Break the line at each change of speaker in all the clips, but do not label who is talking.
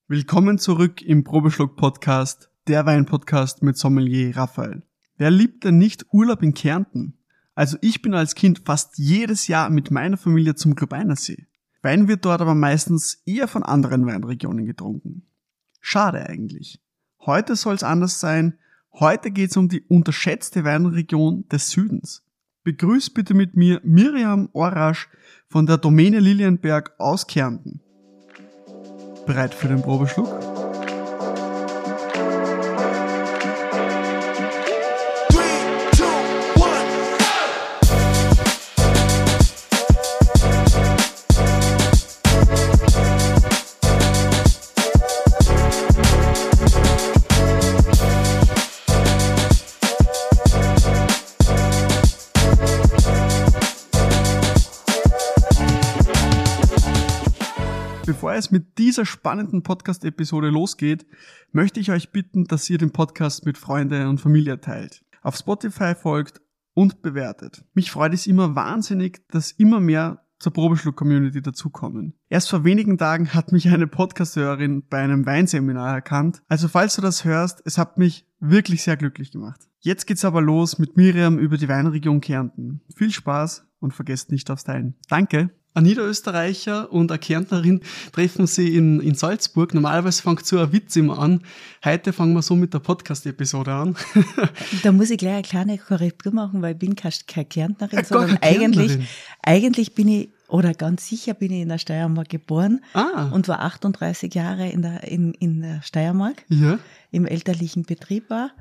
Willkommen zurück im Probeschluck-Podcast, der Wein-Podcast mit Sommelier Raphael. Wer liebt denn nicht Urlaub in Kärnten? Also ich bin als Kind fast jedes Jahr mit meiner Familie zum Globeinersee. Wein wird dort aber meistens eher von anderen Weinregionen getrunken. Schade eigentlich. Heute soll es anders sein. Heute geht es um die unterschätzte Weinregion des Südens. Begrüßt bitte mit mir Miriam Orasch von der Domäne Lilienberg aus Kärnten. Bereit für den Probeschluck? Bevor es mit dieser spannenden Podcast-Episode losgeht, möchte ich euch bitten, dass ihr den Podcast mit Freunden und Familie teilt, auf Spotify folgt und bewertet. Mich freut es immer wahnsinnig, dass immer mehr zur Probeschluck-Community dazukommen. Erst vor wenigen Tagen hat mich eine Podcast-Hörerin bei einem Weinseminar erkannt. Also falls du das hörst, es hat mich wirklich sehr glücklich gemacht. Jetzt geht's aber los mit Miriam über die Weinregion Kärnten. Viel Spaß und vergesst nicht aufs Teilen. Danke! Ein Niederösterreicher und eine Kärntnerin treffen sie in Salzburg. Normalerweise fängt so ein Witz immer an. Heute fangen wir so mit der Podcast-Episode an.
Da muss ich gleich eine kleine Korrektur machen, weil ich bin keine Kärntnerin, sondern eigentlich bin ich, oder ganz sicher bin ich in der Steiermark geboren und war 38 Jahre in der Steiermark, im elterlichen Betrieb war.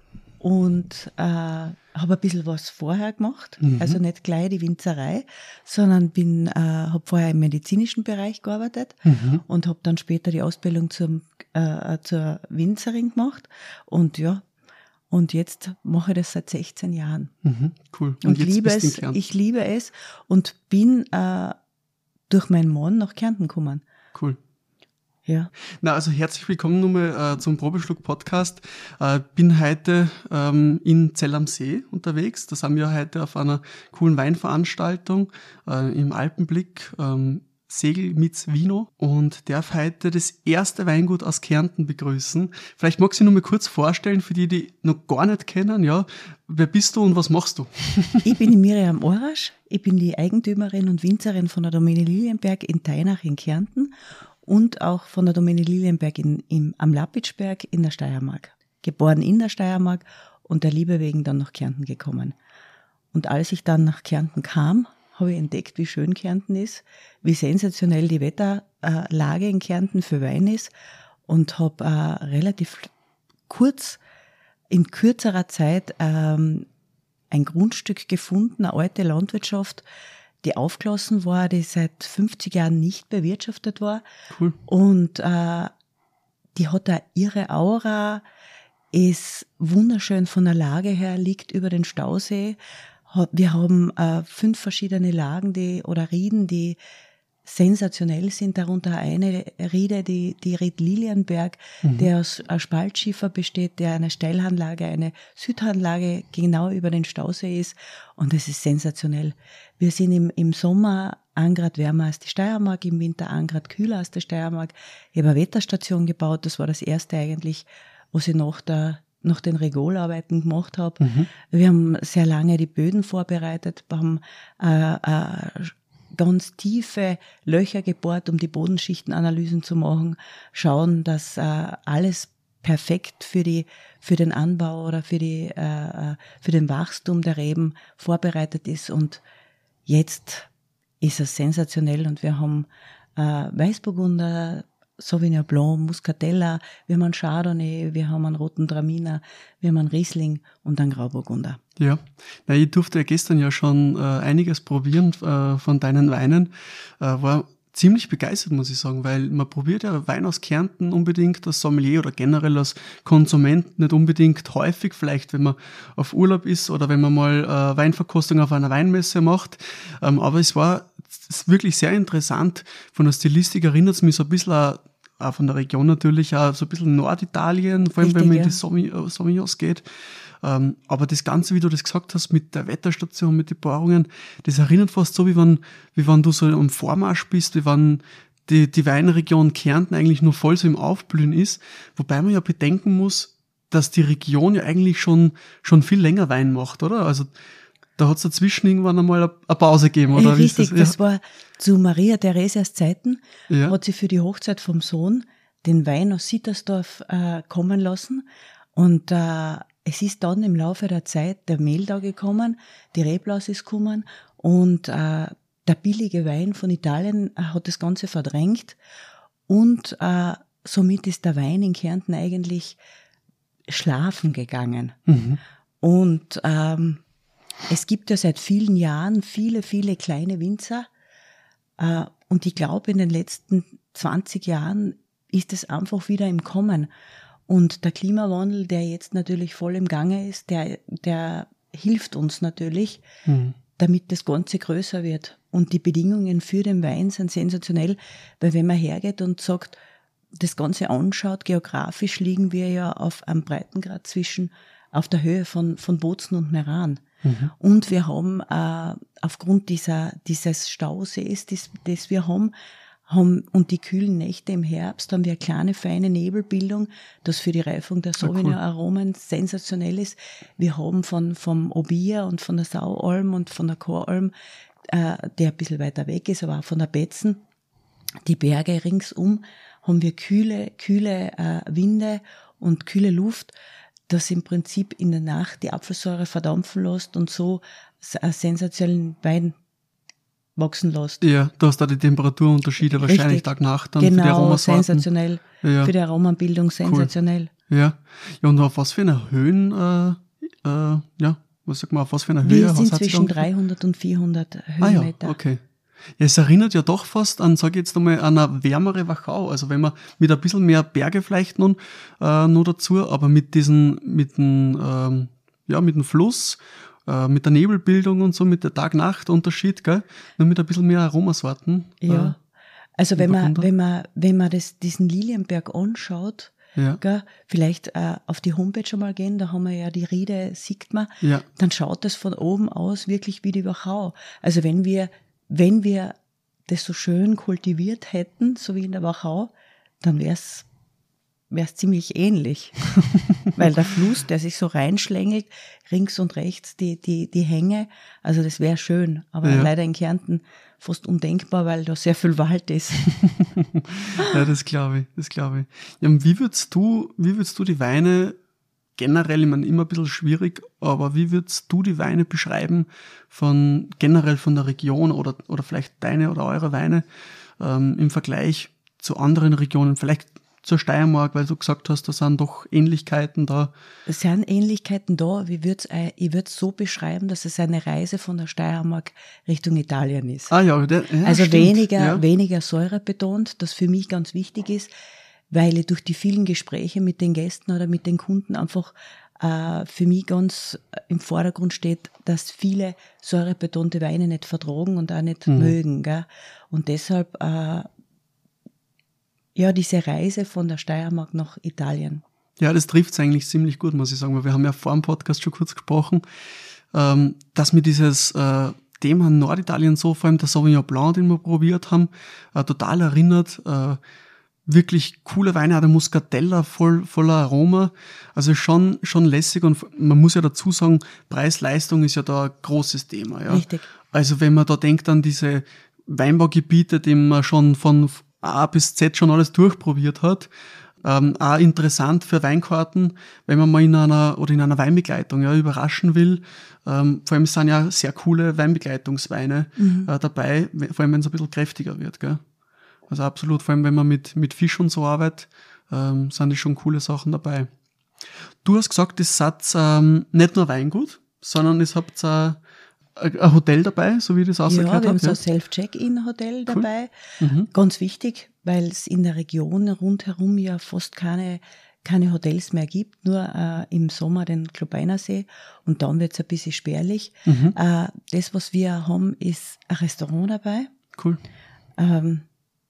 Und habe ein bisschen was vorher gemacht, also nicht gleich die Winzerei, sondern habe vorher im medizinischen Bereich gearbeitet und habe dann später die Ausbildung zur Winzerin gemacht und jetzt mache ich das seit 16 Jahren.
Cool.
Und ich liebe es und bin durch meinen Mann nach Kärnten gekommen.
Cool.
Ja.
Na, also herzlich willkommen nochmal zum Probeschluck-Podcast. Bin heute in Zell am See unterwegs. Da sind wir heute auf einer coolen Weinveranstaltung im Alpenblick, Segel mit Vino, und darf heute das erste Weingut aus Kärnten begrüßen. Vielleicht magst du dich noch mal kurz vorstellen, für die noch gar nicht kennen. Ja, wer bist du und was machst du?
Ich bin die Miriam Orasch. Ich bin die Eigentümerin und Winzerin von der Domäne Lilienberg in Teinach in Kärnten und auch von der Domäne Lilienberg am Lappitschberg in der Steiermark. Geboren in der Steiermark und der Liebe wegen dann nach Kärnten gekommen. Und als ich dann nach Kärnten kam, habe ich entdeckt, wie schön Kärnten ist, wie sensationell die Wetterlage in Kärnten für Wein ist und habe relativ in kürzerer Zeit ein Grundstück gefunden, eine alte Landwirtschaft, die aufgelassen war, die seit 50 Jahren nicht bewirtschaftet war.
Cool.
Und die hat eine irre Aura, ist wunderschön von der Lage her, liegt über den Stausee. Wir haben 5 verschiedene Lagen oder Rieden, die sensationell sind, darunter eine Riede, die Ried Lilienberg, der aus Spaltschiefer besteht, der eine Steilhanglage, eine Südhanglage genau über den Stausee ist, und es ist sensationell. Wir sind im Sommer 1 Grad wärmer als die Steiermark, im Winter 1 Grad kühler als die Steiermark. Ich habe eine Wetterstation gebaut, das war das erste eigentlich, was ich nach den Regolarbeiten gemacht habe. Wir haben sehr lange die Böden vorbereitet, wir haben ganz tiefe Löcher gebohrt, um die Bodenschichtenanalysen zu machen, schauen, dass alles perfekt für den Anbau oder für den Wachstum der Reben vorbereitet ist. Und jetzt ist es sensationell, und wir haben Weißburgunder, Sauvignon Blanc, Muscatella, wir haben einen Chardonnay, wir haben einen roten Traminer, wir haben einen Riesling und einen Grauburgunder.
Ja, ich durfte ja gestern ja schon einiges probieren von deinen Weinen, war ziemlich begeistert, muss ich sagen, weil man probiert ja Wein aus Kärnten unbedingt als Sommelier oder generell als Konsument nicht unbedingt häufig, vielleicht wenn man auf Urlaub ist oder wenn man mal Weinverkostung auf einer Weinmesse macht, aber es war wirklich sehr interessant. Von der Stilistik erinnert es mich so ein bisschen auch von der Region natürlich, auch so ein bisschen Norditalien, vor allem wenn man in die Sauvignons geht. Aber das Ganze, wie du das gesagt hast, mit der Wetterstation, mit den Bohrungen, das erinnert fast so, wie wenn du so am Vormarsch bist, wie wenn die Weinregion Kärnten eigentlich nur voll so im Aufblühen ist, wobei man ja bedenken muss, dass die Region ja eigentlich schon viel länger Wein macht, oder? Also da hat es dazwischen irgendwann einmal eine Pause gegeben, oder?
Richtig, das war zu Maria Theresias Zeiten,
Ja.
hat sie für die Hochzeit vom Sohn den Wein aus Sittersdorf kommen lassen. Und es ist dann im Laufe der Zeit der Mehltau gekommen, die Reblaus ist gekommen und der billige Wein von Italien hat das Ganze verdrängt. Und somit ist der Wein in Kärnten eigentlich schlafen gegangen.
Mhm.
Und es gibt ja seit vielen Jahren viele, viele kleine Winzer. Und ich glaube, in den letzten 20 Jahren ist es einfach wieder im Kommen. Und der Klimawandel, der jetzt natürlich voll im Gange ist, der hilft uns natürlich, damit das Ganze größer wird. Und die Bedingungen für den Wein sind sensationell, weil wenn man hergeht und sagt, das Ganze anschaut, geografisch liegen wir ja auf einem Breitengrad auf der Höhe von Bozen und Meran. Mhm. Und wir haben aufgrund dieses Stausees, das wir haben und die kühlen Nächte im Herbst, haben wir eine kleine, feine Nebelbildung, das für die Reifung der Sauvignon-Aromen sensationell ist. Wir haben vom Obia und von der Saualm und von der Choralm, der ein bisschen weiter weg ist, aber auch von der Betzen, die Berge ringsum, haben wir kühle Winde und kühle Luft, das im Prinzip in der Nacht die Apfelsäure verdampfen lässt und so einen sensationellen Wein wachsen lässt.
Ja, du hast da die Temperaturunterschiede wahrscheinlich Tag-Nacht dann
genau,
für die Aromasorten.
Sensationell. Ja. Für die Aromenbildung sensationell.
Cool. Ja. Ja, und auf was für einer Höhen, was sagt man, auf was für einer Höhe?
Wir sind zwischen 300 und 400 Höhenmeter.
Ah ja, okay. Ja, es erinnert ja doch fast an, sage ich jetzt einmal, an eine wärmere Wachau. Also wenn man mit ein bisschen mehr Berge vielleicht noch dazu, aber mit dem Fluss, mit der Nebelbildung und so, mit der Tag-Nacht-Unterschied, gell? Nur mit ein bisschen mehr Aromasorten.
Ja. Also wenn man diesen Lilienberg anschaut,
ja.
Gell, vielleicht auf die Homepage schon mal gehen, da haben wir ja die Riede, sieht man,
ja.
Dann schaut das von oben aus wirklich wie die Wachau. Also wenn wir das so schön kultiviert hätten, so wie in der Wachau, dann wär's ziemlich ähnlich. Weil der Fluss, der sich so reinschlängelt, rings und rechts die Hänge, also das wäre schön, aber leider in Kärnten fast undenkbar, weil da sehr viel Wald ist.
Ja, das glaube ich. Ja, und wie würdest du die Weine generell, ich meine, immer ein bisschen schwierig, aber wie würdest du die Weine beschreiben generell von der Region oder vielleicht deine oder eure Weine im Vergleich zu anderen Regionen, vielleicht zur Steiermark, weil du gesagt hast, da sind doch Ähnlichkeiten da.
Es sind Ähnlichkeiten da, ich würde es so beschreiben, dass es eine Reise von der Steiermark Richtung Italien ist.
Ah ja,
also
stimmt.
weniger Säure betont, das für mich ganz wichtig ist, weil ich durch die vielen Gespräche mit den Gästen oder mit den Kunden einfach für mich ganz im Vordergrund steht, dass viele säurebetonte Weine nicht vertragen und auch nicht mögen. Gell? Und deshalb diese Reise von der Steiermark nach Italien.
Ja, das trifft es eigentlich ziemlich gut, muss ich sagen, weil wir haben ja vor dem Podcast schon kurz gesprochen, dass mir dieses Thema Norditalien so, vor allem der Sauvignon Blanc, den wir probiert haben, total erinnert. Wirklich coole Weine, auch der Muscatella voller Aroma. Also schon lässig und man muss ja dazu sagen, Preis-Leistung ist ja da ein großes Thema. Ja?
Richtig.
Also wenn man da denkt an diese Weinbaugebiete, die man schon von A bis Z schon alles durchprobiert hat, auch interessant für Weinkarten, wenn man mal in einer Weinbegleitung überraschen will. Vor allem sind ja sehr coole Weinbegleitungsweine dabei, vor allem wenn es ein bisschen kräftiger wird. Gell? Also absolut, vor allem wenn man mit Fisch und so arbeitet, sind das schon coole Sachen dabei. Du hast gesagt, es seid nicht nur Weingut, sondern es habt ein Hotel dabei, so wie ich das ausgehört habe.
Ja, wir haben so ein Self-Check-In-Hotel dabei. Ganz wichtig, weil es in der Region rundherum ja fast keine Hotels mehr gibt, nur im Sommer den Klobeinersee und dann wird es ein bisschen spärlich. Das, was wir haben, ist ein Restaurant dabei.
Cool.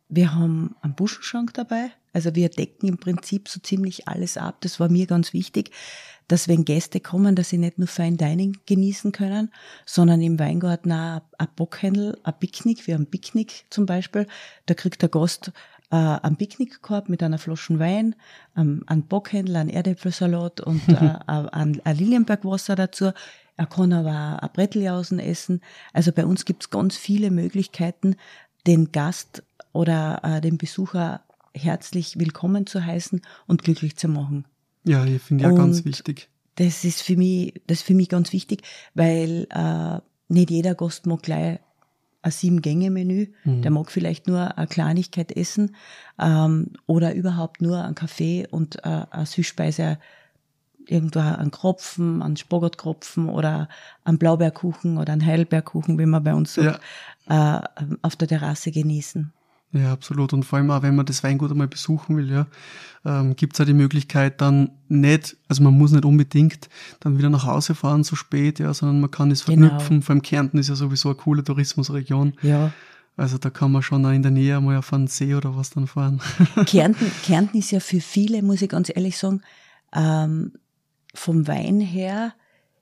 Wir haben einen Buschenschrank dabei. Also wir decken im Prinzip so ziemlich alles ab. Das war mir ganz wichtig, dass wenn Gäste kommen, dass sie nicht nur Fine Dining genießen können, sondern im Weingarten auch ein Bockhändel, ein Picknick. Wir haben ein Picknick zum Beispiel. Da kriegt der Gast einen Picknickkorb mit einer Flasche Wein, einen Bockhändel, einen Erdäpfelsalat und ein Lilienbergwasser dazu. Er kann aber auch ein Bretteljausen essen. Also bei uns gibt's ganz viele Möglichkeiten, den Gast oder den Besucher herzlich willkommen zu heißen und glücklich zu machen.
Ja, ich finde ja ganz wichtig.
Das ist für mich ganz wichtig, weil nicht jeder Gast mag gleich ein 7-Gänge-Menü, der mag vielleicht nur eine Kleinigkeit essen oder überhaupt nur einen Kaffee und eine Süßspeise, irgendwo einen Kropfen, einen Spagetkropfen oder einen Blaubeerkuchen oder einen Heidelbeerkuchen, wie man bei uns sagt, auf der Terrasse genießen.
Ja, absolut. Und vor allem auch, wenn man das Weingut einmal besuchen will, ja, gibt's auch die Möglichkeit dann nicht, also man muss nicht unbedingt dann wieder nach Hause fahren so spät, ja, sondern man kann es verknüpfen. Genau. Vor allem Kärnten ist ja sowieso eine coole Tourismusregion.
Ja.
Also da kann man schon auch in der Nähe einmal auf einen See oder was dann fahren.
Kärnten ist ja für viele, muss ich ganz ehrlich sagen, vom Wein her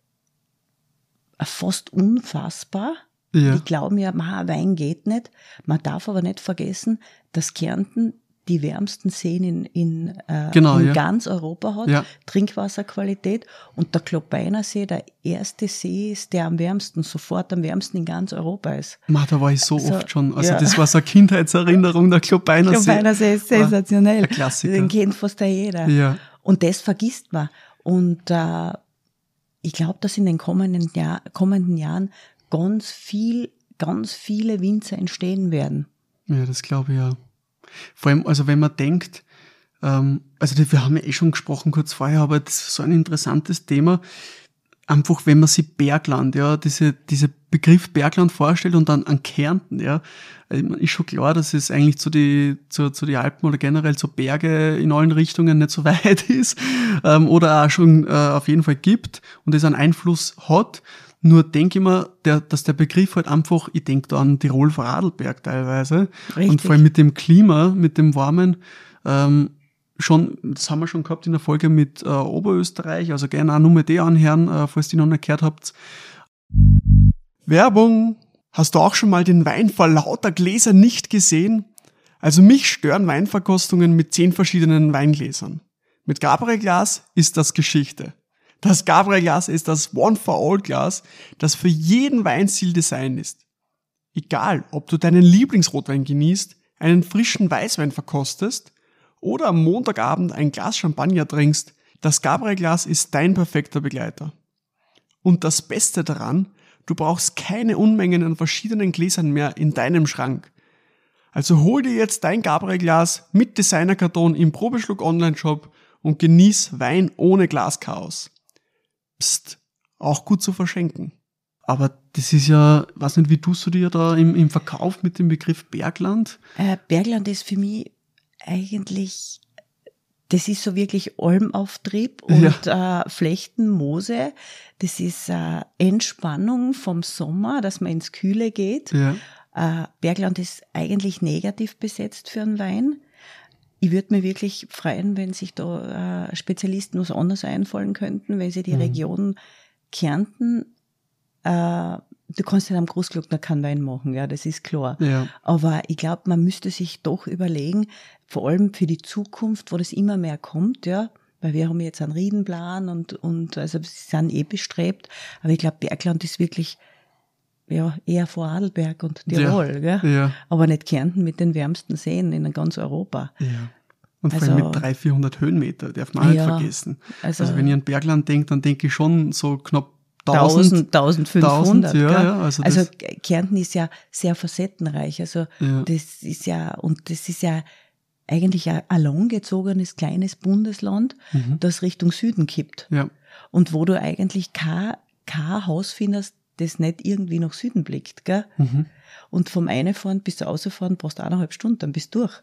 fast unfassbar. Ja. Die glauben ja, Wein geht nicht. Man darf aber nicht vergessen, dass Kärnten die wärmsten Seen in ganz Europa hat, Trinkwasserqualität. Und der Klobeiner See der erste See ist, der am wärmsten, sofort am wärmsten in ganz Europa ist.
Da war ich so oft schon. Also das war so eine Kindheitserinnerung, der Klobeiner See.
Klobeiner See ist sensationell.
Ein Klassiker.
Den kennt fast jeder.
Ja.
Und das vergisst man. Und ich glaube, dass in den kommenden Jahren ganz viele Winzer entstehen werden.
Ja, das glaube ich ja. Vor allem, also wenn man denkt, wir haben ja schon gesprochen kurz vorher, aber das ist so ein interessantes Thema. Einfach, wenn man sich Bergland, ja, diese Begriff Bergland vorstellt und dann an Kärnten, ja, ist schon klar, dass es eigentlich zu die Alpen oder generell zu Berge in allen Richtungen nicht so weit ist, oder auch schon auf jeden Fall gibt und es einen Einfluss hat. Nur denke ich mir, dass der Begriff halt einfach, ich denke da an Tirol, Vorarlberg teilweise. Richtig. Und vor allem mit dem Klima, mit dem Warmen, schon, das haben wir schon gehabt in der Folge mit Oberösterreich, also gerne auch nur die anhören, falls die noch nicht gehört habt. Werbung! Hast du auch schon mal den Wein vor lauter Gläsern nicht gesehen? Also mich stören Weinverkostungen mit 10 verschiedenen Weingläsern. Mit Gabriel Glas ist das Geschichte. Das Gabriel Glas ist das One-for-All-Glas, das für jeden Weinstil designt ist. Egal, ob du deinen Lieblingsrotwein genießt, einen frischen Weißwein verkostest oder am Montagabend ein Glas Champagner trinkst, das Gabriel Glas ist dein perfekter Begleiter. Und das Beste daran, du brauchst keine Unmengen an verschiedenen Gläsern mehr in deinem Schrank. Also hol dir jetzt dein Gabriel Glas mit Designerkarton im Probeschluck Online-Shop und genieß Wein ohne Glaschaos. Psst, auch gut zu verschenken. Aber das ist ja, weiß nicht, wie tust du dir da im Verkauf mit dem Begriff Bergland?
Bergland ist für mich eigentlich, das ist so wirklich Almauftrieb und Flechten, Moose. Das ist Entspannung vom Sommer, dass man ins Kühle geht. Ja. Bergland ist eigentlich negativ besetzt für einen Wein. Ich würde mir wirklich freuen, wenn sich da Spezialisten was anderes einfallen könnten, wenn sie die Region Kärnten, du kannst ja am Großglockner keinen Wein machen, ja, das ist klar. Ja. Aber ich glaube, man müsste sich doch überlegen, vor allem für die Zukunft, wo das immer mehr kommt, ja, weil wir haben jetzt einen Riedenplan und also sie sind bestrebt, aber ich glaube, Bergland ist wirklich eher Vorarlberg und Tirol, gell? Ja. Aber nicht Kärnten mit den wärmsten Seen in ganz Europa.
Ja. Und vor allem mit 300-400 Höhenmeter, darf man auch nicht vergessen. Also wenn ich an Bergland denke, dann denke ich schon so knapp
1500.
Ja,
also Kärnten ist ja sehr facettenreich. Also das ist ja eigentlich ein langgezogenes kleines Bundesland, das Richtung Süden kippt. Ja. Und wo du eigentlich kein Haus findest, das nicht irgendwie nach Süden blickt, gell? Und vom Einfahren bis zur Ausfahren brauchst du 1,5 Stunden, dann bist du durch.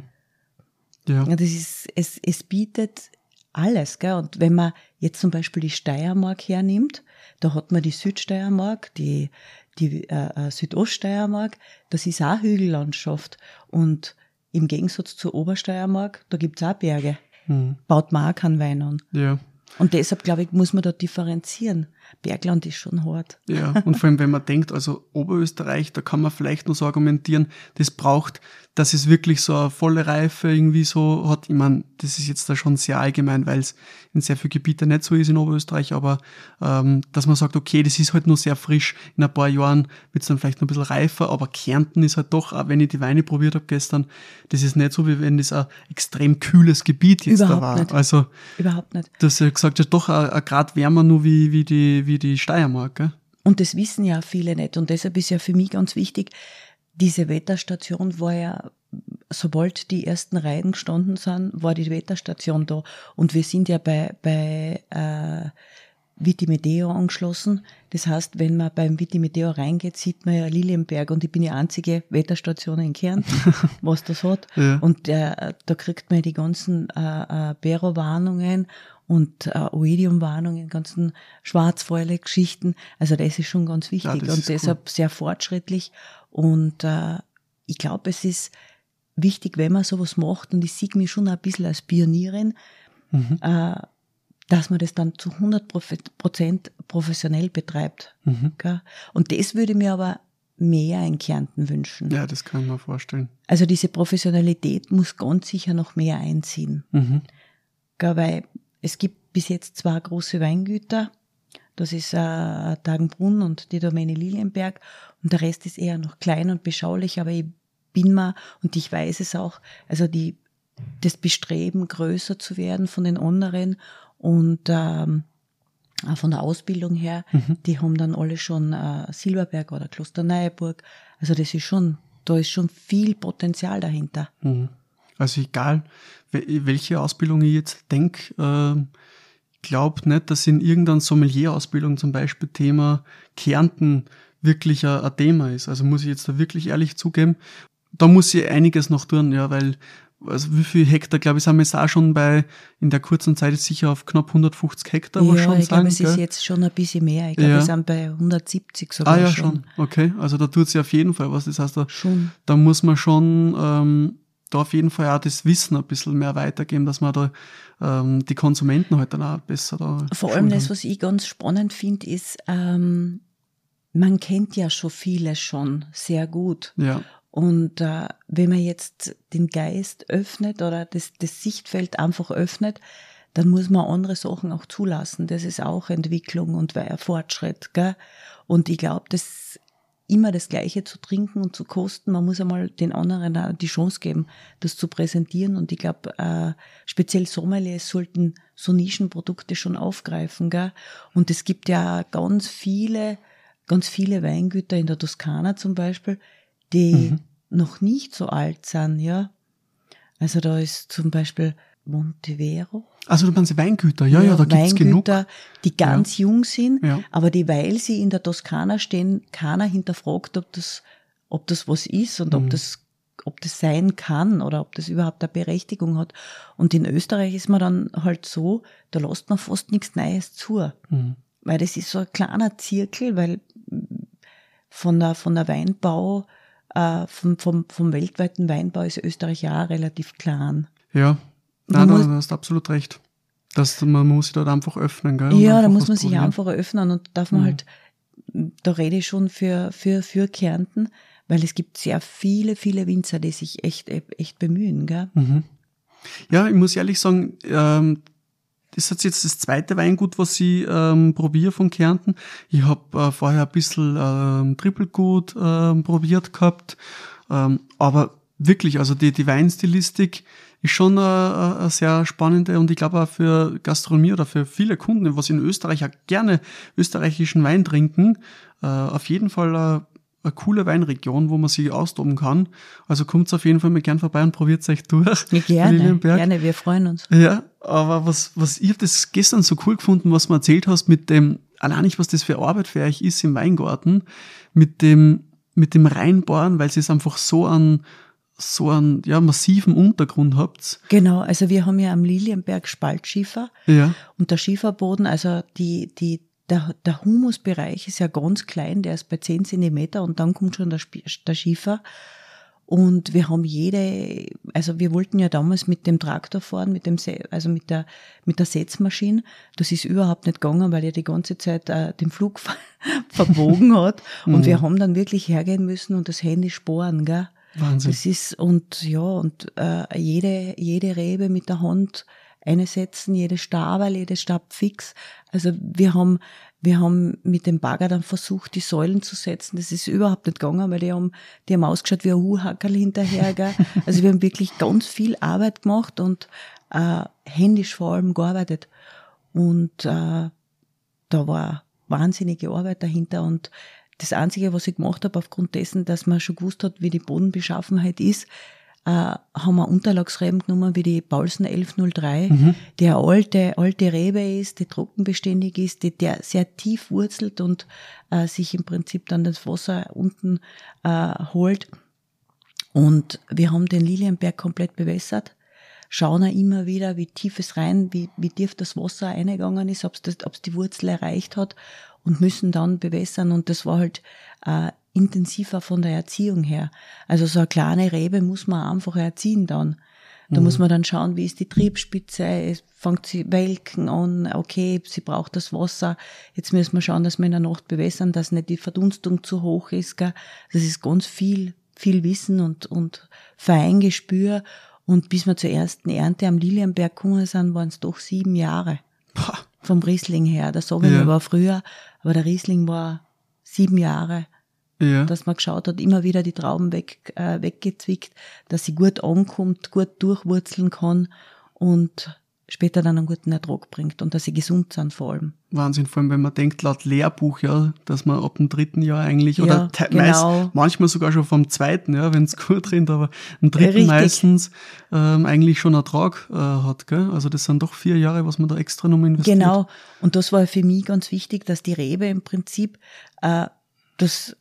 Ja. Das ist, es bietet alles, gell? Und wenn man jetzt zum Beispiel die Steiermark hernimmt, da hat man die Südsteiermark, die Südoststeiermark, das ist auch Hügellandschaft. Und im Gegensatz zur Obersteiermark, da gibt's auch Berge. Baut man auch keinen Wein an.
Ja.
Und deshalb, glaube ich, muss man da differenzieren. Bergland ist schon hart.
Ja, und vor allem, wenn man denkt, also Oberösterreich, da kann man vielleicht noch so argumentieren, das braucht, dass es wirklich so eine volle Reife irgendwie so hat. Ich meine, das ist jetzt da schon sehr allgemein, weil es in sehr vielen Gebieten nicht so ist in Oberösterreich, aber dass man sagt, okay, das ist halt nur sehr frisch, in ein paar Jahren wird es dann vielleicht noch ein bisschen reifer, aber Kärnten ist halt doch, auch wenn ich die Weine probiert habe gestern, das ist nicht so, wie wenn das ein extrem kühles Gebiet jetzt
Überhaupt
da war.
nicht.
Also,
Überhaupt nicht.
das ja gesagt, ja doch ein Grad wärmer nur wie die Steiermark, gell?
Und das wissen ja viele nicht. Und deshalb ist ja für mich ganz wichtig, diese Wetterstation war ja, sobald die ersten Reihen gestanden sind, war die Wetterstation da. Und wir sind ja bei Vitimedeo angeschlossen. Das heißt, wenn man beim Vitimedeo reingeht, sieht man ja Lilienberg. Und ich bin die einzige Wetterstation in Kärnten, was das hat.
Ja.
Und da kriegt man die ganzen Bero-Warnungen und Oidium-Warnungen, ganzen Schwarzfäule-Geschichten. Also das ist schon ganz wichtig
Ja,
und deshalb cool. Sehr fortschrittlich. Und ich glaube, es ist wichtig, wenn man sowas macht, und ich sehe mich schon ein bisschen als Pionierin, dass man das dann zu 100% professionell betreibt. Gell? Und das würde mir aber mehr in Kärnten wünschen.
Ja, das kann ich mir vorstellen.
Also diese Professionalität muss ganz sicher noch mehr einziehen. Gell, weil es gibt bis jetzt 2 große Weingüter. Das ist Tagenbrunn und die Domäne Lilienberg. Und der Rest ist eher noch klein und beschaulich. Aber ich bin mal, und ich weiß es auch, also das Bestreben, größer zu werden von den anderen und auch von der Ausbildung her, die haben dann alle schon Silberberg oder Klosterneuburg. Also das ist schon, da ist schon viel Potenzial dahinter.
Also egal, welche Ausbildung ich jetzt denke, ich glaube nicht, dass in irgendeiner Sommelier-Ausbildung zum Beispiel Thema Kärnten wirklich ein Thema ist. Also muss ich jetzt da wirklich ehrlich zugeben, da muss ich einiges noch tun, ja, weil also wie viel Hektar, glaube ich, sind wir jetzt auch schon in der kurzen Zeit ist sicher auf knapp 150 Hektar,
ja,
schon
ich glaube, es
gell?
ist jetzt schon ein bisschen mehr. Ich glaube, wir sind bei 170 sogar
ja,
schon.
Okay, also da tut sich auf jeden Fall was. Das heißt, da muss man schon da auf jeden Fall auch das Wissen ein bisschen mehr weitergeben, dass man da die Konsumenten halt dann auch besser da
vor allem das, was ich ganz spannend finde, ist, man kennt ja schon vieles schon sehr gut.
Ja.
Und wenn man jetzt den Geist öffnet oder das Sichtfeld einfach öffnet, dann muss man andere Sachen auch zulassen. Das ist auch Entwicklung und Fortschritt. Gell? Und ich glaube, das immer das Gleiche zu trinken und zu kosten, man muss einmal den anderen auch die Chance geben, das zu präsentieren. Und ich glaube, speziell Sommeliers sollten so Nischenprodukte schon aufgreifen. Gell? Und es gibt ja ganz viele Weingüter in der Toskana zum Beispiel, die noch nicht so alt sind, ja. Also da ist zum Beispiel Montevero.
Also du meinst Weingüter, ja, da gibt's genug.
Weingüter, die ganz jung sind,
ja.
Aber weil sie in der Toskana stehen, keiner hinterfragt, ob das was ist und ob das sein kann oder ob das überhaupt eine Berechtigung hat. Und in Österreich ist man dann halt so, da lässt man fast nichts Neues zu. Weil das ist so ein kleiner Zirkel, weil von der Weinbau, vom weltweiten Weinbau ist Österreich ja relativ klein.
Ja, nein, du hast absolut recht. Man muss sich dort einfach öffnen, gell?
Ja, da muss man sich einfach öffnen und darf man halt, da rede ich schon für Kärnten, weil es gibt sehr viele, viele Winzer, die sich echt bemühen, gell?
Ja, ich muss ehrlich sagen, das ist jetzt das zweite Weingut, was ich probiere von Kärnten. Ich habe vorher ein bisschen Trippelgut probiert gehabt, aber wirklich, also die Weinstilistik ist schon eine sehr spannende und ich glaube auch für Gastronomie oder für viele Kunden, was in Österreich auch gerne österreichischen Wein trinken, auf jeden Fall eine coole Weinregion, wo man sich austoben kann. Also kommt auf jeden Fall mal gern vorbei und probiert es euch durch.
Gerne, wir freuen uns.
Ja, aber ich habe das gestern so cool gefunden, was du erzählt hast mit dem, allein nicht, was das für Arbeit für euch ist im Weingarten, mit dem Reinbohren, weil sie es einfach so einen massiven Untergrund habt.
Genau, also wir haben ja am Lilienberg Spaltschiefer.
Ja.
Und der Schieferboden, also der Humusbereich ist ja ganz klein, der ist bei 10 Zentimeter und dann kommt schon der Schiefer. Und wir haben also wir wollten ja damals mit dem Traktor fahren, mit der Setzmaschine. Das ist überhaupt nicht gegangen, weil er die ganze Zeit den Flug verbogen hat. Und wir haben dann wirklich hergehen müssen und das Handy sporen, gell?
Wahnsinn.
Das ist, jede Rebe mit der Hand einsetzen, jede Stabel, jede Stabfix. Also wir haben mit dem Bagger dann versucht, die Säulen zu setzen. Das ist überhaupt nicht gegangen, weil die haben ausgeschaut wie ein Huhackerl hinterher, gell? Also wir haben wirklich ganz viel Arbeit gemacht und händisch vor allem gearbeitet. Und da war wahnsinnige Arbeit dahinter. Und das Einzige, was ich gemacht habe, aufgrund dessen, dass man schon gewusst hat, wie die Bodenbeschaffenheit ist, haben wir Unterlagsreben genommen, wie die Paulsen 1103, die eine alte Rebe ist, die trockenbeständig ist, der sehr tief wurzelt und sich im Prinzip dann das Wasser unten holt. Und wir haben den Lilienberg komplett bewässert, schauen auch immer wieder, wie tief es rein, wie tief das Wasser eingegangen ist, ob es die Wurzel erreicht hat, und müssen dann bewässern. Und das war halt intensiver von der Erziehung her. Also so eine kleine Rebe muss man einfach erziehen dann. Da muss man dann schauen, wie ist die Triebspitze, es fängt sie welken an, okay, sie braucht das Wasser, jetzt müssen wir schauen, dass wir in der Nacht bewässern, dass nicht die Verdunstung zu hoch ist, gell. Das ist ganz viel Wissen und Feingespür. Und bis wir zur ersten Ernte am Lilienberg gekommen sind, waren es doch 7 Jahre. Vom Riesling her. Der Sauvignon war früher, aber der Riesling war 7 Jahre. Ja. Dass man geschaut hat, immer wieder die Trauben weggezwickt, dass sie gut ankommt, gut durchwurzeln kann und später dann einen guten Ertrag bringt und dass sie gesund sind vor allem.
Wahnsinn, vor allem wenn man denkt, laut Lehrbuch, ja, dass man ab dem 3. Jahr eigentlich,
ja,
oder
genau.
manchmal sogar schon vom 2., ja, wenn es gut rennt, aber im 3. meistens eigentlich schon Ertrag hat, gell? Also das sind doch 4 Jahre, was man da extra noch investiert.
Genau, und das war für mich ganz wichtig, dass die Rebe im Prinzip, das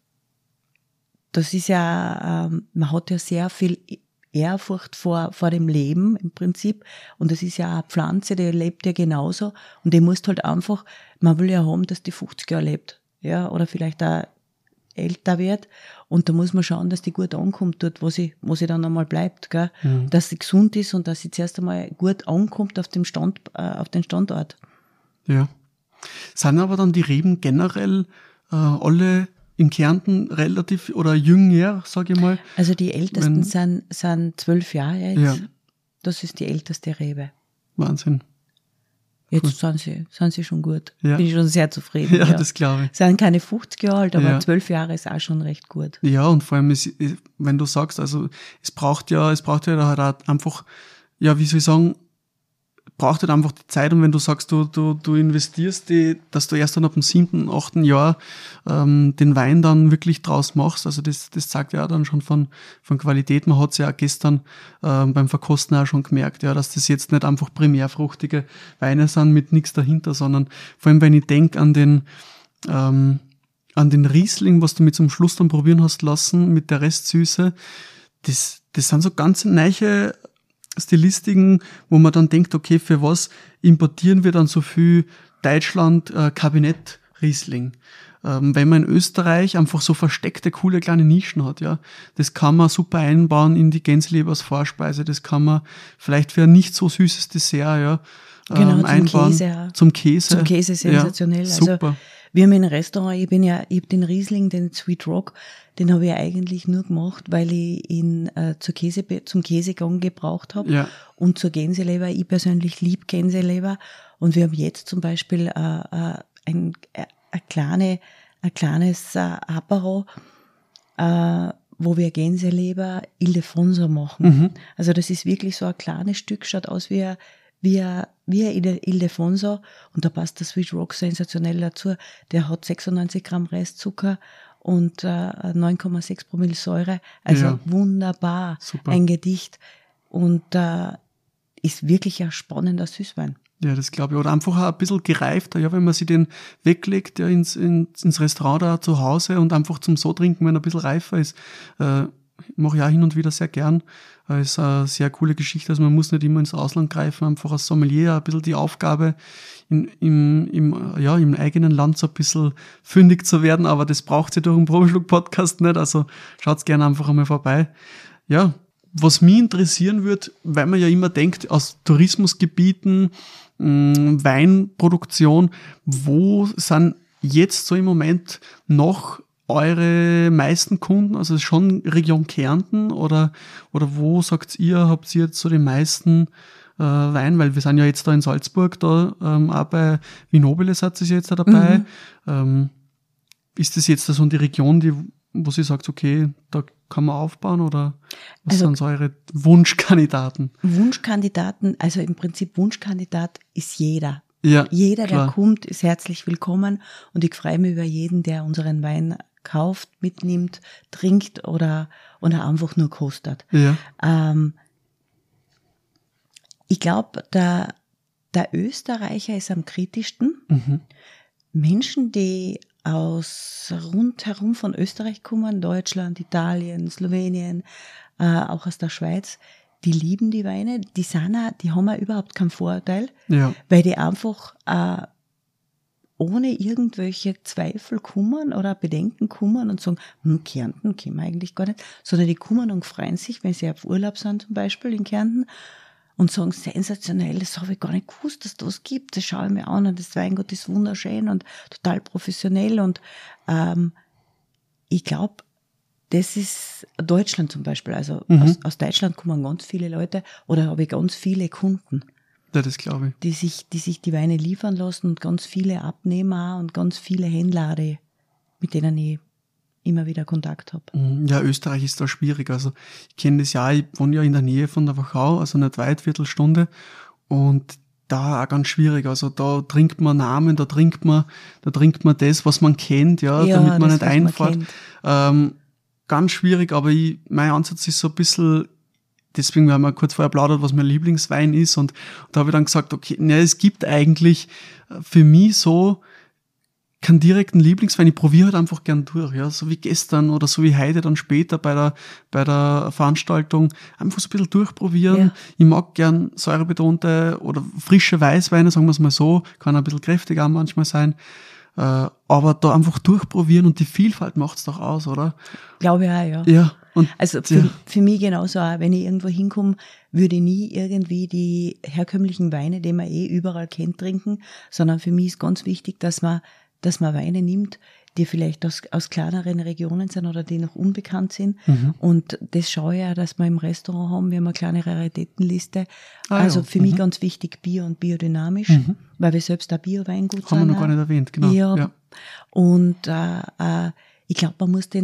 ist ja, man hat ja sehr viel Ehrfurcht vor dem Leben im Prinzip, und das ist ja eine Pflanze, die lebt ja genauso, und die muss halt einfach, man will ja haben, dass die 50 Jahre lebt, ja, oder vielleicht auch älter wird, und da muss man schauen, dass die gut ankommt dort, wo sie dann einmal bleibt, gell? Dass sie gesund ist und dass sie zuerst einmal gut ankommt auf den Standort. Ja.
Sind aber dann die Reben generell alle in Kärnten relativ oder jünger, sage ich mal?
Also die ältesten sind 12 Jahre jetzt. Ja. Das ist die älteste Rebe.
Wahnsinn.
Jetzt cool. sind sie schon gut. Ja. Bin ich schon sehr zufrieden.
Ja, das glaube ich.
Sind keine 50 Jahre alt, aber 12 Jahre ist auch schon recht gut.
Ja, und vor allem, wenn du sagst, also es braucht ja halt auch einfach, ja, wie soll ich sagen, braucht halt einfach die Zeit, und wenn du sagst, du investierst dass du erst dann ab dem 7., 8. Jahr den Wein dann wirklich draus machst, also das zeigt ja dann schon von Qualität. Man hat es ja auch gestern beim Verkosten auch schon gemerkt, ja, dass das jetzt nicht einfach primärfruchtige Weine sind mit nichts dahinter, sondern vor allem, wenn ich denke an den Riesling, was du mit zum Schluss dann probieren hast lassen, mit der Restsüße, das sind so ganz neue Stilistiken, wo man dann denkt, okay, für was importieren wir dann so viel Deutschland Kabinett Riesling? Wenn man in Österreich einfach so versteckte, coole kleine Nischen hat, ja, das kann man super einbauen in die Gänseleber als Vorspeise, das kann man vielleicht für ein nicht so süßes Dessert, ja,
genau,
einbauen. Zum Käse.
Zum Käse sensationell. Ja, super. Also, wir haben in einem Restaurant, ich habe den Riesling, den Sweet Rock, den habe ich eigentlich nur gemacht, weil ich ihn zum Käsegang gebraucht habe, ja, und zur Gänseleber. Ich persönlich liebe Gänseleber, und wir haben jetzt zum Beispiel ein kleines Apero, wo wir Gänseleber Ildefonso machen. Also das ist wirklich so ein kleines Stück, schaut aus wie ein Ildefonso, und da passt der Sweet Rock sensationell dazu. Der hat 96 Gramm Restzucker und 9,6 Promille Säure. Also ja, wunderbar. Super. Ein Gedicht, und ist wirklich ein spannender Süßwein.
Ja, das glaube ich. Oder einfach auch ein bisschen gereifter, ja, wenn man sich den weglegt, ja, ins Restaurant da zu Hause und einfach zum so trinken, wenn er ein bisschen reifer ist. Mache ich auch hin und wieder sehr gern. Ist eine sehr coole Geschichte. Also man muss nicht immer ins Ausland greifen, einfach als Sommelier ein bisschen die Aufgabe, im eigenen Land so ein bisschen fündig zu werden, aber das braucht sie durch einen Probeschluck-Podcast nicht. Also schaut's gerne einfach einmal vorbei. ja, was mich interessieren würde, weil man ja immer denkt, aus Tourismusgebieten, Weinproduktion, wo sind jetzt so im Moment noch eure meisten Kunden, also schon Region Kärnten oder wo sagt ihr, habt ihr jetzt so die meisten Wein, weil wir sind ja jetzt da in Salzburg, da auch bei Vinobiles hat es jetzt da dabei. Ist das jetzt so die Region, wo sie sagt, okay, da kann man aufbauen oder was sind so eure Wunschkandidaten?
Wunschkandidaten, also im Prinzip Wunschkandidat ist jeder.
Ja,
jeder,
klar.
der kommt, ist herzlich willkommen und ich freue mich über jeden, der unseren Wein kauft, mitnimmt, trinkt oder einfach nur kostet.
Ja.
Ich glaube, der Österreicher ist am kritischsten. Menschen, die aus rundherum von Österreich kommen, Deutschland, Italien, Slowenien, auch aus der Schweiz, die lieben die Weine, die haben auch überhaupt keinen Vorteil, weil die einfach ohne irgendwelche Zweifel kommen oder Bedenken kommen und sagen, Kärnten kennen wir eigentlich gar nicht, sondern die kommen und freuen sich, wenn sie auf Urlaub sind zum Beispiel in Kärnten und sagen, sensationell, das habe ich gar nicht gewusst, dass es das gibt, das schaue ich mir an und das Weingut ist wunderschön und total professionell und ich glaube, das ist Deutschland zum Beispiel, also aus Deutschland kommen ganz viele Leute oder habe ich ganz viele Kunden.
Ja, das glaube ich.
Die sich die Weine liefern lassen und ganz viele Abnehmer und ganz viele Händler, mit denen ich immer wieder Kontakt habe.
Ja, Österreich ist da schwierig. Also ich kenne das ja, ich wohne ja in der Nähe von der Wachau, also nicht weit, Viertelstunde. Und da auch ganz schwierig. Also da trinkt man Namen, da trinkt man das, was man kennt, damit man nicht einfährt. Ganz schwierig, aber mein Ansatz ist so ein bisschen, deswegen haben wir kurz vorher plaudert, was mein Lieblingswein ist und da habe ich dann gesagt, okay, es gibt eigentlich für mich so keinen direkten Lieblingswein, ich probiere halt einfach gern durch, so wie gestern oder so wie heute dann später bei der Veranstaltung, einfach so ein bisschen durchprobieren. Ja. Ich mag gern säurebetonte oder frische Weißweine, sagen wir es mal so, kann ein bisschen kräftiger manchmal sein. Aber da einfach durchprobieren und die Vielfalt macht's doch aus, oder?
Glaube ich auch, ja.
Ja. Und
also für mich genauso auch, wenn ich irgendwo hinkomme, würde ich nie irgendwie die herkömmlichen Weine, die man überall kennt, trinken, sondern für mich ist ganz wichtig, dass man Weine nimmt, die vielleicht aus kleineren Regionen sind oder die noch unbekannt sind. Und das schaue ich ja, dass wir im Restaurant haben, wir haben eine kleine Raritätenliste. Also für mich ganz wichtig Bio und biodynamisch, weil wir selbst auch Bio-Weingut sind.
Haben wir noch gar nicht erwähnt, genau.
Ja. Und ich glaube,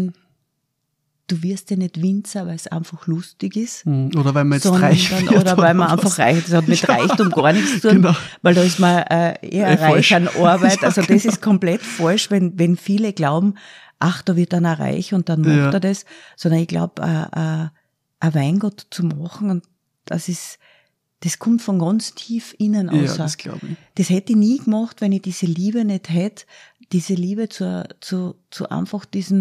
du wirst ja nicht Winzer, weil es einfach lustig ist.
Oder weil man jetzt reich wird.
Oder weil man einfach reich ist. Das hat mit Reichtum gar nichts zu tun,
genau.
Weil da ist man eher reich an Arbeit. Also das ist komplett falsch, wenn viele glauben, ach, da wird dann auch reich und dann macht er das. Sondern ich glaube, ein Weingut zu machen, und das kommt von ganz tief innen aus.
Ja, das glaube ich.
Das hätte ich nie gemacht, wenn ich diese Liebe nicht hätte. Diese Liebe zu einfach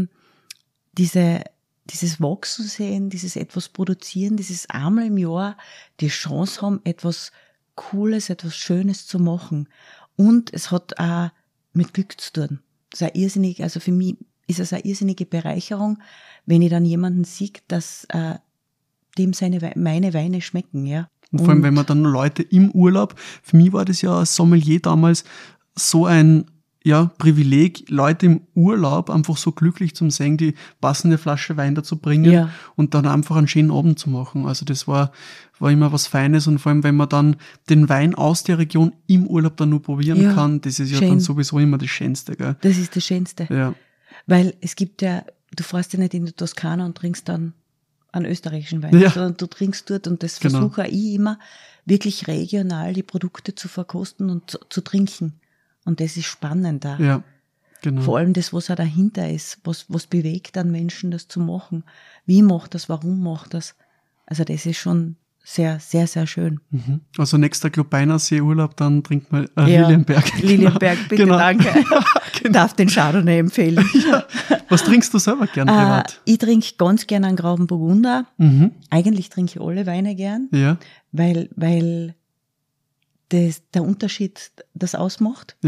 dieses Wachsen sehen, dieses etwas produzieren, dieses einmal im Jahr die Chance haben, etwas Cooles, etwas Schönes zu machen. Und es hat auch mit Glück zu tun. Das ist also für mich ist es eine irrsinnige Bereicherung, wenn ich dann jemanden sehe, dass dem meine Weine schmecken, ja.
Und vor allem, wenn man dann Leute im Urlaub, für mich war das ja als Sommelier damals so ein Privileg, Leute im Urlaub einfach so glücklich zum sehen, die passende Flasche Wein dazu bringen und dann einfach einen schönen Abend zu machen. Also das war immer was Feines und vor allem, wenn man dann den Wein aus der Region im Urlaub dann nur probieren kann, das ist ja dann sowieso immer das Schönste, gell?
Das ist das Schönste.
Ja.
Weil es gibt du fährst ja nicht in die Toskana und trinkst dann einen österreichischen Wein, sondern du trinkst dort und das versuche ich immer, wirklich regional die Produkte zu verkosten und zu trinken. Und das ist spannend da.
Ja, genau.
Vor allem das, was auch dahinter ist. Was bewegt dann Menschen, das zu machen? Wie macht das? Warum macht das? Also das ist schon sehr, sehr, sehr schön.
Also nächster Globeiner Seeurlaub, dann trinkt man Lilienberg.
Lilienberg, bitte, danke. Genau. Darf den Chardonnay empfehlen.
Was trinkst du selber gern privat?
Ich trinke ganz gern einen Grauen Burgunder. Eigentlich trinke ich alle Weine gern, weil der Unterschied das ausmacht.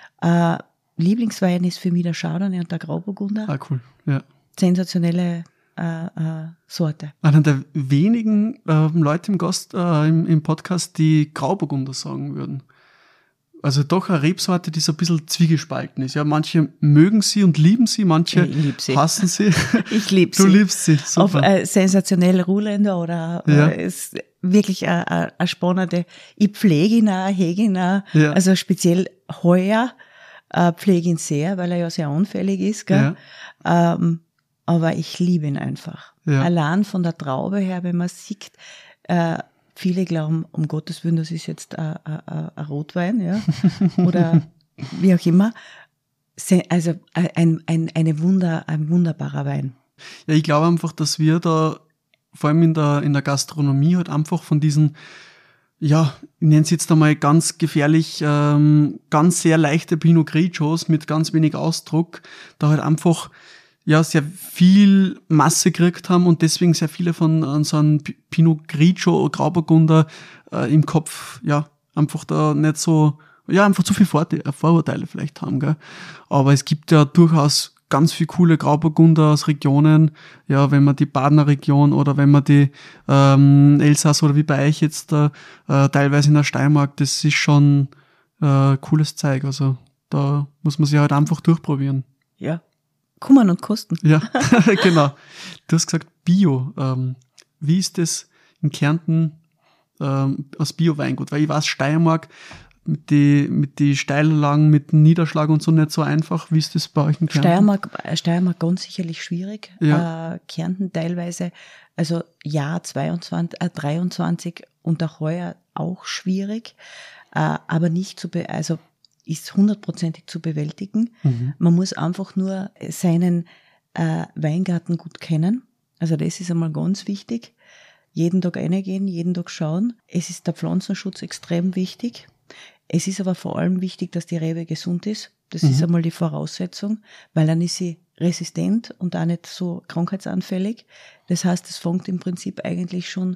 Ja.
Lieblingswein ist für mich der Chardonnay und der Grauburgunder.
Cool. Ja.
Sensationelle Sorte.
Einer der wenigen Leute im Podcast, die Grauburgunder sagen würden. Also doch eine Rebsorte, die so ein bisschen zwiegespalten ist. Ja, manche mögen sie und lieben sie, manche hassen sie.
Ich liebe sie.
Du liebst sie, super.
Auf sensationell Ruhländer oder ist wirklich eine spannende. Ich pflege ihn auch, hege ihn auch.
Ja.
Also speziell heuer pflege ihn sehr, weil er ja sehr anfällig ist. Gell? Ja. Aber ich liebe ihn einfach. Ja. Allein von der Traube her, wenn man sieht, viele glauben, um Gottes Willen, das ist jetzt ein Rotwein, ja, oder wie auch immer. Also ein wunderbarer Wein.
Ja, ich glaube einfach, dass wir da, vor allem in der Gastronomie, halt einfach von diesen, ja, ich nenne es jetzt einmal ganz gefährlich, ganz sehr leichte Pinot Grigios mit ganz wenig Ausdruck, da halt einfach ja sehr viel Masse gekriegt haben und deswegen sehr viele von so einem Pinot Grigio, Grauburgunder im Kopf, ja, einfach da nicht so, ja, einfach zu viel Vorurteile vielleicht haben, gell. Aber es gibt ja durchaus ganz viele coole Grauburgunder aus Regionen, ja, wenn man die Badener Region oder wenn man die Elsass oder wie bei euch jetzt teilweise in der Steiermark, das ist schon cooles Zeug, also da muss man sich halt einfach durchprobieren.
Ja. Kummern und kosten.
Ja, genau. Du hast gesagt Bio. Wie ist das in Kärnten aus Bio-Weingut? Weil ich weiß, Steiermark mit die Steillagen, mit dem Niederschlag und so nicht so einfach. Wie ist das bei euch in Kärnten?
Steiermark ganz sicherlich schwierig. Ja. Kärnten teilweise, also Jahr 23 und auch heuer auch schwierig, aber nicht so, also ist 100%ig zu bewältigen. Mhm. Man muss einfach nur seinen Weingarten gut kennen. Also das ist einmal ganz wichtig. Jeden Tag reingehen, jeden Tag schauen. Es ist der Pflanzenschutz extrem wichtig. Es ist aber vor allem wichtig, dass die Rebe gesund ist. Das ist einmal die Voraussetzung, weil dann ist sie resistent und auch nicht so krankheitsanfällig. Das heißt, es fängt im Prinzip eigentlich schon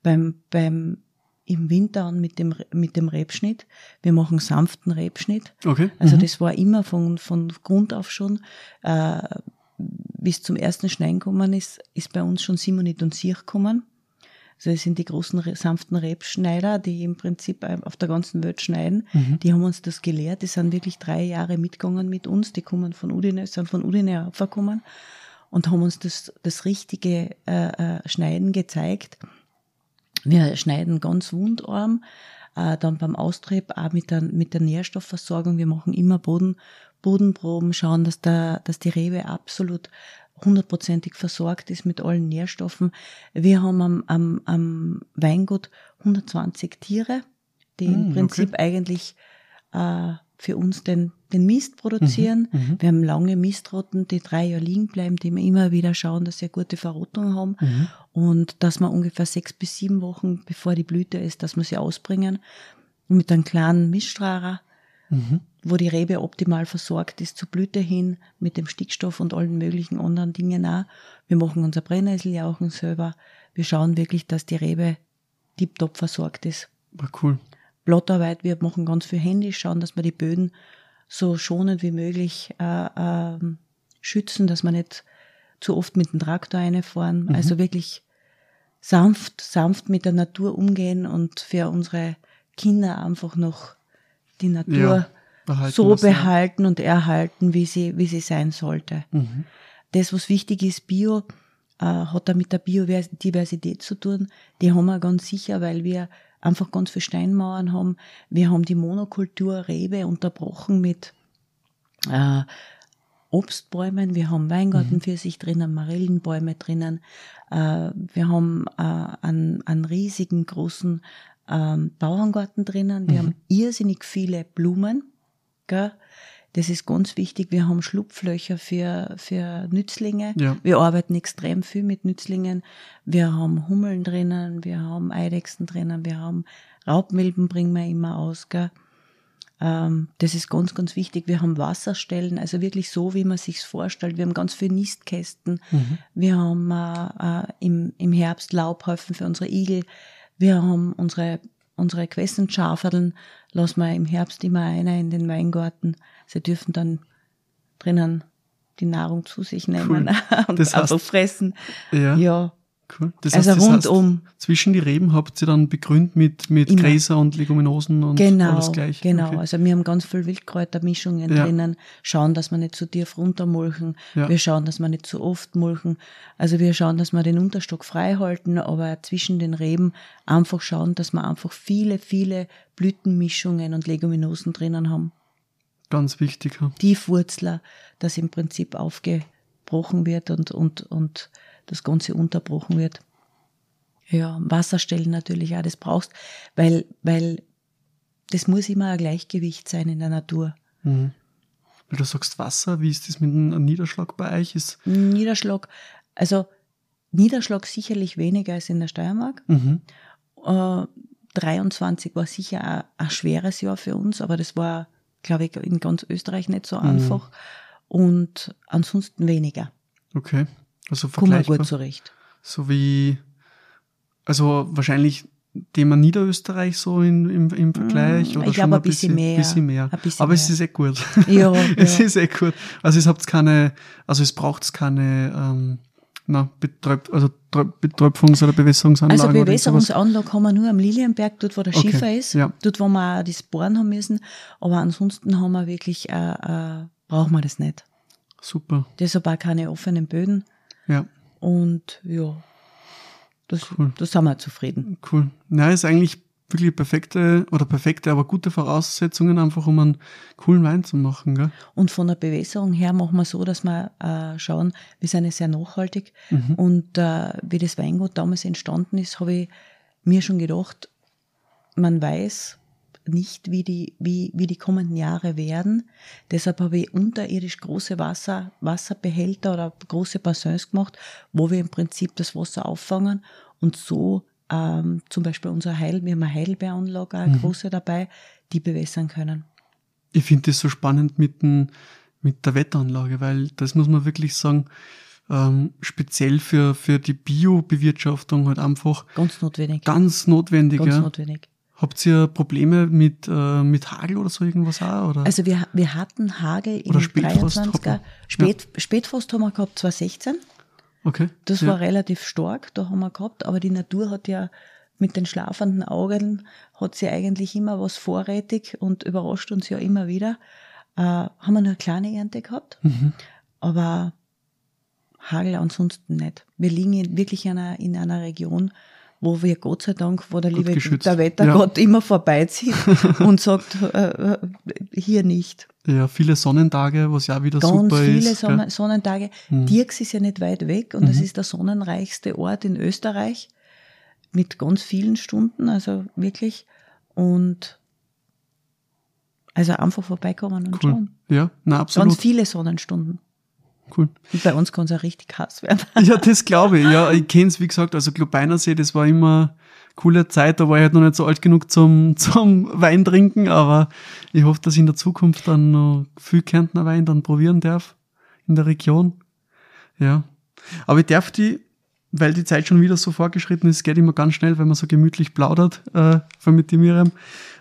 im Winter an mit dem Rebschnitt. Wir machen sanften Rebschnitt. Okay. Also das war immer von Grund auf schon, bis zum ersten Schneiden gekommen ist bei uns schon Simonit und Siech gekommen. Also das sind die großen sanften Rebschneider, die im Prinzip auf der ganzen Welt schneiden. Mhm. Die haben uns das gelehrt. Die sind wirklich 3 Jahre mitgegangen mit uns. Die kommen sind von Udine aufgekommen und haben uns das richtige Schneiden gezeigt. Wir schneiden ganz wundarm, dann beim Austrieb auch mit der Nährstoffversorgung. Wir machen immer Bodenproben, schauen, dass die Rebe absolut 100%ig versorgt ist mit allen Nährstoffen. Wir haben am Weingut 120 Tiere, die im Prinzip eigentlich für uns den Mist produzieren. Mhm. Wir haben lange Mistroten, die 3 Jahre liegen bleiben, die wir immer wieder schauen, dass sie eine gute Verrotung haben. Mhm. Und dass wir ungefähr 6 bis 7 Wochen, bevor die Blüte ist, dass wir sie ausbringen. Mit einem kleinen Miststrahler, wo die Rebe optimal versorgt ist zur Blüte hin, mit dem Stickstoff und allen möglichen anderen Dingen auch. Wir machen unser Brennnäseljauchen selber. Wir schauen wirklich, dass die Rebe tiptop versorgt ist.
Cool.
Blattarbeit, wir machen ganz viel händisch, schauen, dass wir die Böden so schonend wie möglich schützen, dass wir nicht zu oft mit dem Traktor reinfahren. Mhm. Also wirklich sanft mit der Natur umgehen und für unsere Kinder einfach noch die Natur behalten und erhalten, wie sie sein sollte. Mhm. Das, was wichtig ist, Bio, hat da mit der Biodiversität zu tun. Die haben wir ganz sicher, weil wir einfach ganz viele Steinmauern haben. Wir haben die Monokultur Rebe unterbrochen mit Obstbäumen. Wir haben Weingartenpfirsich drinnen, Marillenbäume drinnen. Wir haben einen riesigen, großen Bauerngarten drinnen. Wir haben irrsinnig viele Blumen. Gell? Das ist ganz wichtig. Wir haben Schlupflöcher für Nützlinge. Ja. Wir arbeiten extrem viel mit Nützlingen. Wir haben Hummeln drinnen, wir haben Eidechsen drinnen, wir haben Raubmilben, bringen wir immer aus. Gell? Das ist ganz, ganz wichtig. Wir haben Wasserstellen, also wirklich so, wie man sich's vorstellt. Wir haben ganz viele Nistkästen. Wir haben im Herbst Laubhäufen für unsere Igel. Wir haben unsere Quessenschaferln, lassen wir im Herbst immer einer in den Weingarten. Sie dürfen dann drinnen die Nahrung zu sich nehmen und
Das heißt,
einfach fressen.
Ja.
Ja.
Cool. Das
Also
heißt,
rundum.
Zwischen die Reben habt ihr dann begrünt mit
Immer.
Gräser und Leguminosen und alles gleich.
Genau.
Okay.
Also wir haben ganz viel Wildkräutermischungen
Ja.
drinnen, schauen, dass wir nicht zu tief runtermulchen,
Ja.
wir schauen, dass wir nicht zu oft mulchen, also wir schauen, dass wir den Unterstock frei halten, aber zwischen den Reben einfach schauen, dass wir einfach viele, viele Blütenmischungen und Leguminosen drinnen haben.
Ganz wichtig. Ja.
Tiefwurzler, das im Prinzip aufgebrochen wird und das Ganze unterbrochen wird. Ja, Wasserstellen natürlich auch, das brauchst, weil das muss immer ein Gleichgewicht sein in der Natur.
Mhm. Weil du sagst Wasser, wie ist das mit einem Niederschlag bei euch?
Niederschlag sicherlich weniger als in der Steiermark. 23 war sicher ein schweres Jahr für uns, aber das war, glaube ich, in ganz Österreich nicht so einfach. Und ansonsten weniger.
Okay. Also
Kommen wir
vergleichbar.
gut zurecht.
So wie, also wahrscheinlich Thema Niederösterreich so im Vergleich oder
ich
schon
glaube
ein bisschen mehr.
Ein bisschen
Aber
mehr.
es ist gut.
Ja,
Es
ja.
ist gut. Also es braucht keine Betäubungs- oder Bewässerungsanlage.
Also
oder irgend sowas.
Bewässerungsanlage haben wir nur am Lilienberg, dort wo der
Okay,
Schiefer ist,
ja.
dort wo wir auch das bohren haben müssen. Aber ansonsten haben wir wirklich, brauchen wir das nicht.
Super.
Deshalb auch keine offenen Böden.
Ja,
Und ja, das
Cool.
sind wir zufrieden.
cool. Na, ist eigentlich wirklich perfekte, aber gute Voraussetzungen einfach, um einen coolen Wein zu machen, gell?
Und von der Bewässerung her machen wir so, dass wir schauen, wir sind ja sehr nachhaltig. Und wie das Weingut damals entstanden ist, habe ich mir schon gedacht, man weiß nicht, wie die kommenden Jahre werden. Deshalb habe ich unterirdisch große Wasserbehälter oder große Bassins gemacht, wo wir im Prinzip das Wasser auffangen und so zum Beispiel wir haben eine Heidelbeeranlage, eine große dabei, die bewässern können.
Ich finde das so spannend mit der Wetteranlage, weil das muss man wirklich sagen, speziell für die Biobewirtschaftung halt einfach
Ganz notwendig.
ganz notwendig.
Ganz
Ja.
notwendig.
Habt ihr Probleme mit Hagel oder so irgendwas auch? Oder?
Also wir hatten Hagel
Oder
im
Spätfrost
23er. Spätfrost haben wir gehabt 2016.
Okay.
Das
ja.
war relativ stark, da haben wir gehabt, aber die Natur hat ja mit den schlafenden Augen hat sie eigentlich immer was vorrätig und überrascht uns ja immer wieder. Haben wir nur eine kleine Ernte gehabt, aber Hagel ansonsten nicht. Wir liegen wirklich in einer Region, wo wir Gott sei Dank, wo der Wettergott immer vorbeizieht und sagt, hier nicht.
Ja, viele Sonnentage, was ja auch wieder
Ganz
super
viele
ist. Gell?
Sonnentage. Dirks ist ja nicht weit weg und das ist der sonnenreichste Ort in Österreich mit ganz vielen Stunden, also wirklich. Und also einfach vorbeikommen und
Cool.
schauen.
Ja, na absolut.
Ganz viele Sonnenstunden.
Cool.
Und bei uns kann es auch richtig heiß werden.
Ja, das glaube ich. Ja, ich kenne es, wie gesagt, also Globeinersee, das war immer eine coole Zeit, da war ich halt noch nicht so alt genug zum Wein trinken, aber ich hoffe, dass ich in der Zukunft dann noch viel Kärntner Wein dann probieren darf in der Region. Ja. Aber ich darf weil die Zeit schon wieder so fortgeschritten ist, geht immer ganz schnell, wenn man so gemütlich plaudert, vor allem mit dem Miriam.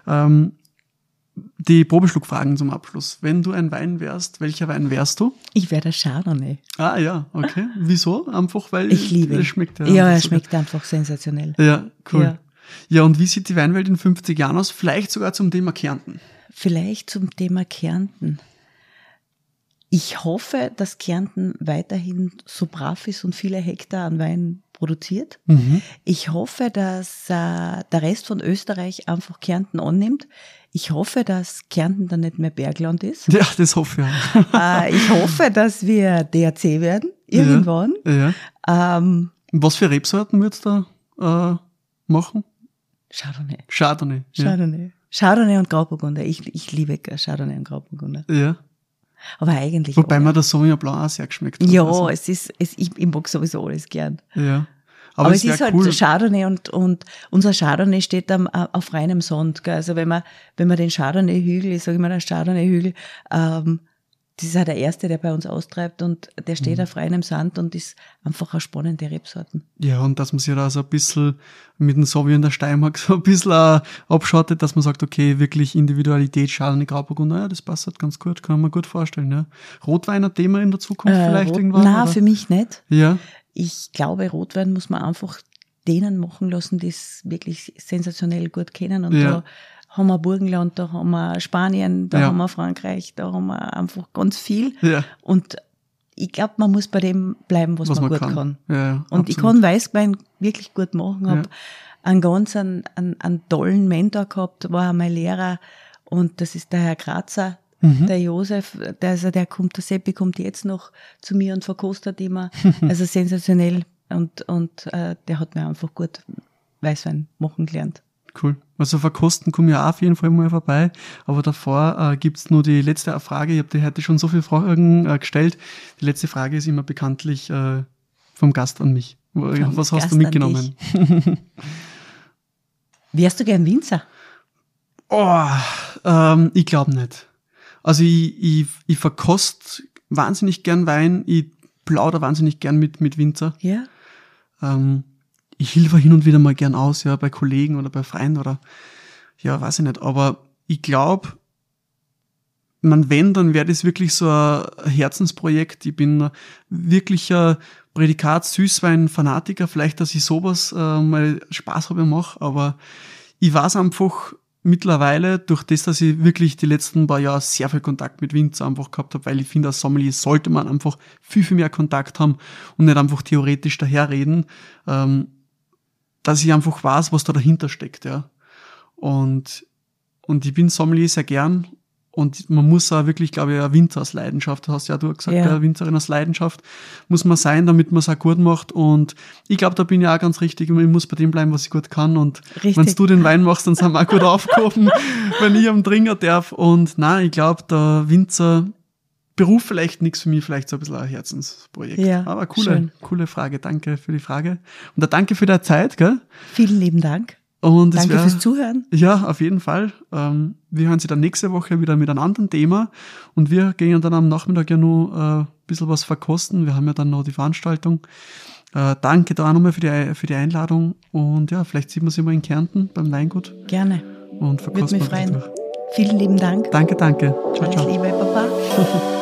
Die Probeschluckfragen zum Abschluss. Wenn du ein Wein wärst, welcher Wein wärst du?
Ich wäre der Chardonnay.
Ah ja, okay. Wieso? Einfach, weil
Ich liebe ihn.
es schmeckt
Ja, er
so
schmeckt einfach sensationell.
Ja, cool.
Ja.
Ja, und wie sieht die Weinwelt in 50 Jahren aus? Vielleicht sogar zum Thema Kärnten.
Vielleicht zum Thema Kärnten. Ich hoffe, dass Kärnten weiterhin so brav ist und viele Hektar an Wein produziert. Ich hoffe, dass der Rest von Österreich einfach Kärnten annimmt. Ich hoffe, dass Kärnten dann nicht mehr Bergland ist.
Ja, das hoffe ich auch.
Ich hoffe, dass wir DRC werden, irgendwann.
Ja. Was für Rebsorten würdest du da machen?
Chardonnay.
Chardonnay. Ja.
Chardonnay. Chardonnay und Grauburgunder. Ich liebe Chardonnay und Grauburgunder.
Ja.
Aber eigentlich
Wobei
alle.
mir der Sauvignon Blanc auch sehr geschmeckt hat.
Ja,
Also,
ich mag sowieso alles gern.
ja.
Aber es
wär
ist halt
cool.
Chardonnay und unser Chardonnay steht dann auf reinem Sand. Gell? Also wenn man den Chardonnay-Hügel, ich sage immer der Chardonnay-Hügel, das ist auch der erste, der bei uns austreibt und der steht da frei im Sand und ist einfach eine spannende Rebsorten.
Ja, und dass man sich da so ein bisschen mit dem so wie in der Steiermark so ein bisschen abschottet, dass man sagt, okay, wirklich Individualität, Schalen, Grauburgunder, ja, das passt halt ganz gut, kann man mir gut vorstellen, ja. Rotwein ein Thema in der Zukunft vielleicht irgendwann?
Nein,
oder?
für mich nicht.
Ja.
Ich glaube, Rotwein muss man einfach denen machen lassen, die es wirklich sensationell gut kennen. Und da haben wir Burgenland, da haben wir Spanien, da haben wir Frankreich, da haben wir einfach ganz viel. Ja. Und ich glaube, man muss bei dem bleiben, was man gut kann.
Ja,
und
absolut.
ich kann Weißwein wirklich gut machen. Habe einen ganz einen tollen Mentor gehabt, war mein Lehrer. Und das ist der Herr Grazer, der Josef. Der Seppi kommt jetzt noch zu mir und verkostet immer. Also sensationell. Und der hat mir einfach gut Weißwein machen gelernt.
Cool. Also verkosten komme ich auch auf jeden Fall mal vorbei. Aber davor gibt's nur die letzte Frage. Ich habe dir heute schon so viele Fragen gestellt. Die letzte Frage ist immer bekanntlich vom Gast an mich. Was hast du mitgenommen?
Wärst du gern Winzer?
Ich glaube nicht. Also ich verkost wahnsinnig gern Wein. Ich plaudere wahnsinnig gern mit Winzer.
Ja.
Ich helfe hin und wieder mal gern aus, ja, bei Kollegen oder bei Freunden oder, ja, weiß ich nicht. Aber ich glaube, wenn, dann wäre das wirklich so ein Herzensprojekt. Ich bin ein wirklicher Prädikat-Süßwein-Fanatiker. Vielleicht, dass ich sowas mal Spaß habe und mache. Aber ich weiß einfach mittlerweile, durch das, dass ich wirklich die letzten paar Jahre sehr viel Kontakt mit Winzer einfach gehabt habe, weil ich finde, als Sommelier sollte man einfach viel, viel mehr Kontakt haben und nicht einfach theoretisch daherreden, dass ich einfach weiß, was da dahinter steckt, ja. Und ich bin Sommelier sehr gern und man muss auch wirklich, glaube ich, ein Winzer aus Leidenschaft, hast ja du gesagt, eine Winzerin aus Leidenschaft muss man sein, damit man es auch gut macht und ich glaube, da bin ich auch ganz richtig und ich muss bei dem bleiben, was ich gut kann und wenn du den Wein machst, dann sind wir auch gut aufgehoben, wenn ich am Trinken darf und nein, ich glaube, der Winzer Beruf vielleicht nichts für mich, vielleicht so ein bisschen ein Herzensprojekt.
Ja,
aber coole Frage. Danke für die Frage. Und danke für deine Zeit, gell?
Vielen lieben Dank.
Und
danke fürs Zuhören.
Ja, auf jeden Fall. Wir hören Sie dann nächste Woche wieder mit einem anderen Thema und wir gehen dann am Nachmittag ja noch ein bisschen was verkosten. Wir haben ja dann noch die Veranstaltung. Danke da auch nochmal für die Einladung und ja, vielleicht sieht man sich mal in Kärnten beim Weingut.
Gerne.
Und verkosten.
Würde mich freuen. Vielen lieben Dank.
Danke. Ciao,
Alles
ciao.
Liebe, Papa.